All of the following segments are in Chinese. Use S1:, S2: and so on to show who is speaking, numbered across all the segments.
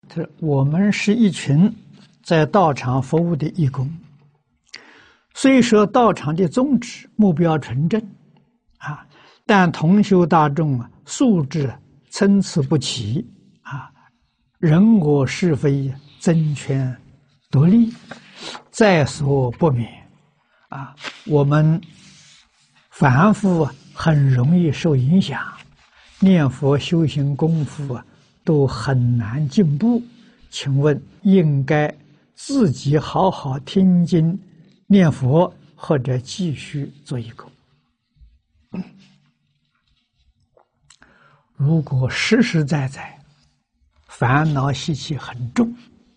S1: 他说：“我们是一群在道场服务的义工，虽说道场的宗旨目标纯正，但同修大众素质参差不齐，人我是非争权夺利，在所不免。我们凡夫很容易受影响，念佛修行功夫都很难进步。请问应该自己好好听经念佛，或者继续做义工？如果实实在在烦恼习气很重，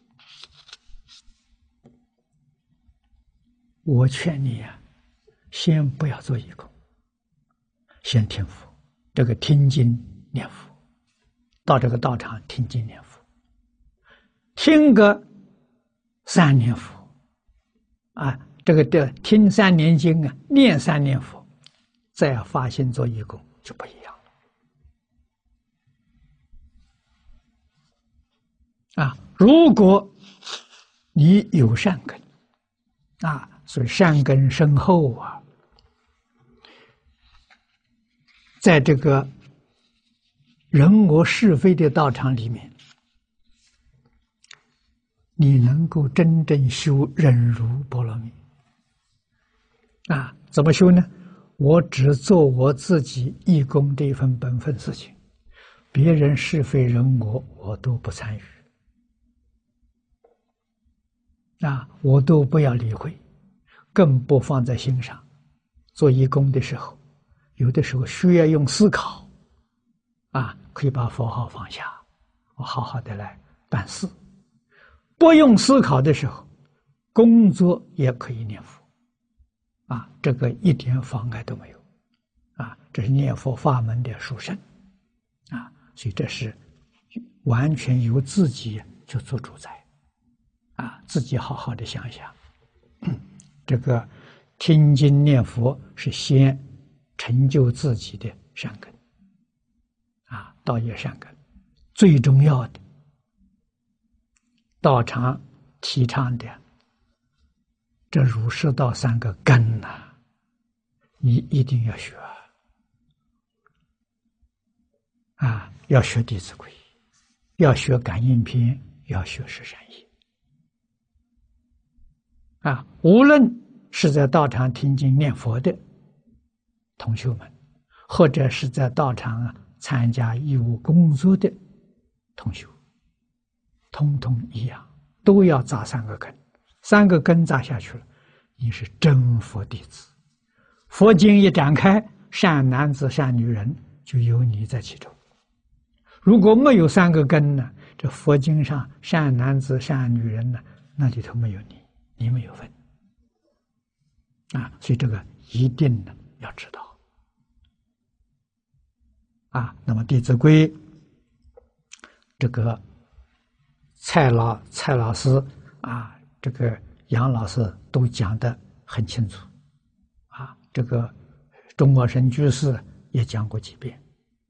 S1: 我劝你先不要做义工，先听佛，这个听经念佛，到这个道场听经念佛，听个3年佛，这个听3年经念3年佛，再发心做义工就不一样了。如果你有善根，所以善根深厚在这个人我是非的道场里面，你能够真正修忍辱波罗蜜怎么修呢？我只做我自己义工这一份本分事情，别人是非人我都不参与我都不要理会，更不放在心上。做义工的时候，有的时候需要用思考可以把佛号放下，我好好的来办事。不用思考的时候，工作也可以念佛这个一点妨碍都没有这是念佛法门的殊胜所以这是完全由自己就做主宰自己好好的想想。这个听经念佛是先成就自己的善根道业善根。最重要的，道场提倡的这儒释道3个根你一定要学要学弟子规，要学感应篇，要学十善业无论是在道场听经念佛的同修们，或者是在道场参加义务工作的同修，通通一样，都要扎3个根。3个根扎下去了，你是真佛弟子。佛经一展开，善男子善女人就有你在其中。如果没有3个根呢，这佛经上善男子善女人呢，那里头没有你，你没有份所以这个一定呢要知道那么《弟子规》这个蔡老师这个杨老师都讲得很清楚这个中国神居士也讲过几遍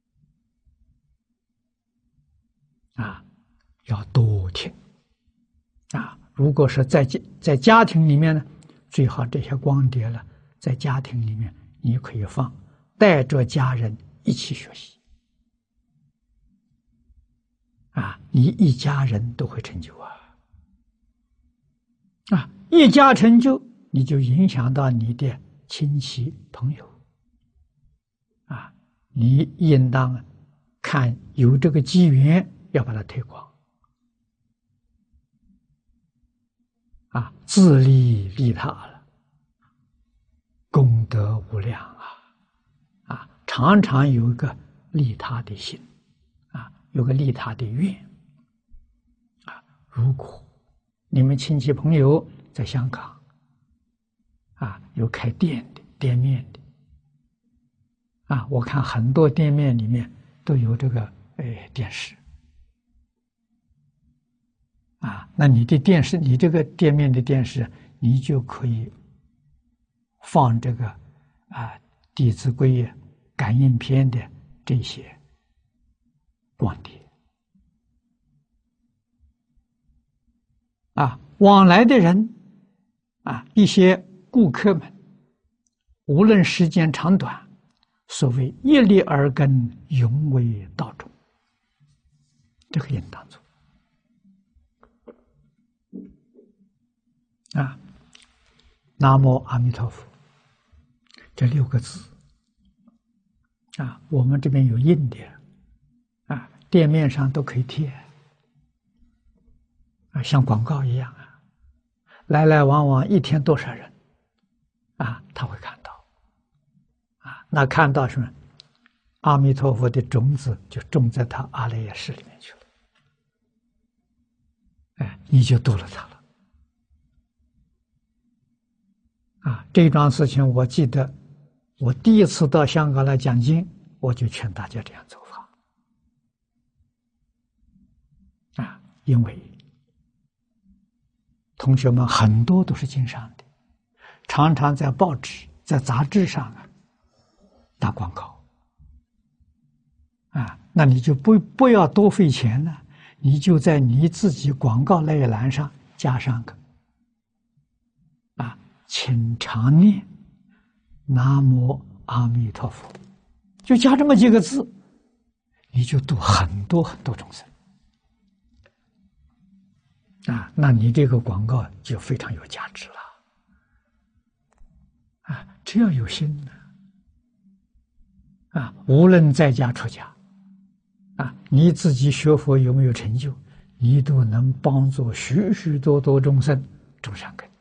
S1: 要多听如果是在家庭里面呢，最好这些光碟了，在家庭里面你可以放，带着家人一起学习你一家人都会成就一家成就，你就影响到你的亲戚朋友你应当看有这个机缘要把它推广自利利他了，功德无量常常有一个利他的心有个利他的愿如果你们亲戚朋友在香港有开店的店面的我看很多店面里面都有这个电视那你的电视，你这个店面的电视，你就可以放这个弟子规感应篇的这些光碟往来的人啊，一些顾客们，无论时间长短，所谓一粒耳根，永为道中，这个应当做啊。南无阿弥陀佛，这6个字啊，我们这边有印的啊，店面上都可以贴啊，像广告一样啊，来来往往一天多少人啊，他会看到啊，那看到什么？阿弥陀佛的种子就种在他阿赖耶识里面去了，哎，你就度了他了啊！这桩事情我记得，我第一次到香港来讲经，我就劝大家这样做法啊，因为同学们很多都是经商的，常常在报纸、在杂志上啊打广告啊，那你就不要多费钱了，你就在你自己广告那一栏上加上个啊，请常念南无阿弥陀佛，就加这么几个字，你就度很多很多众生啊，那你这个广告就非常有价值了啊！只要有心呢啊，无论在家出家啊，你自己学佛有没有成就，你都能帮助许许多多众生种善根。